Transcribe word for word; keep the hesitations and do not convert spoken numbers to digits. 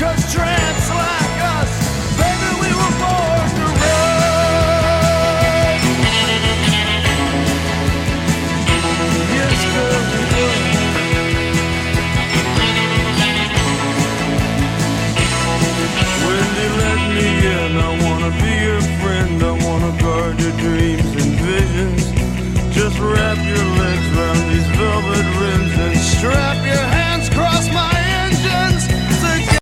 'cause tramps like us, baby, we were born to run. Yes, girl, we were. Wendy, let me in. I wanna be your friend. I wanna guard your dreams and visions. Just wrap your